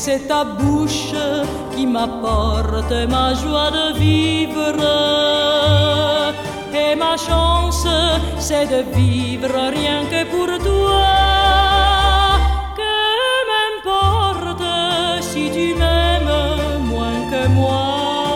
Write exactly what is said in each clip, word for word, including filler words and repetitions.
c'est ta bouche qui m'apporte ma joie de vivre. Et ma chance, c'est de vivre rien que pour toi. Que m'importe si tu m'aimes moins que moi.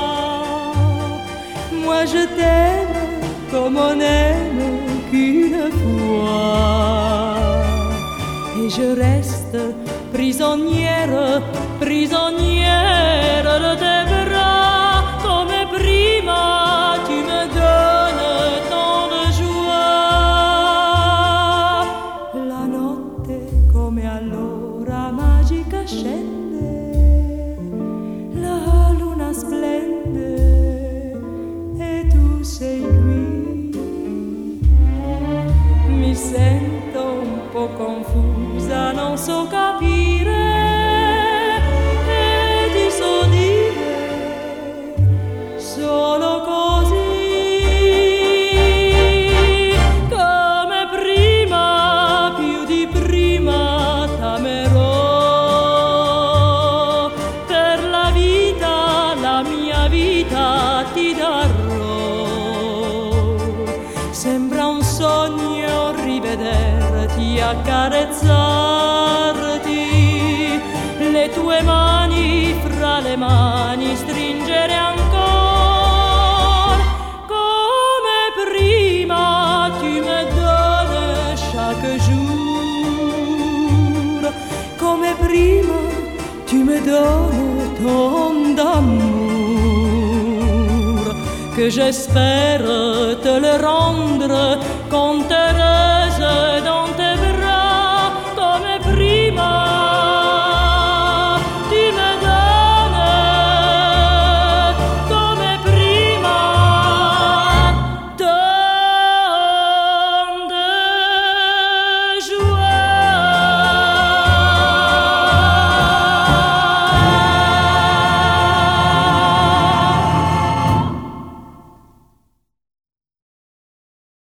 Moi je t'aime comme on aime qu'une fois. Et je reste prisonnière, prisonnière de tes bras. Come prima tu me donnes tant de joie. La notte come allora magica scende, la luna splende e tu sei qui. Mi sento un po' confusa, non so capire e ti so dire solo così. Come prima, più di prima t'amerò. Per la vita, la mia vita ti darò. Sembra un sogno rivederti, accarezzarti, le tue mani fra le mani stringere ancora. Come prima tu me donnes chaque jour. Come prima tu me donnes ton d'amour, que j'espère te le rendre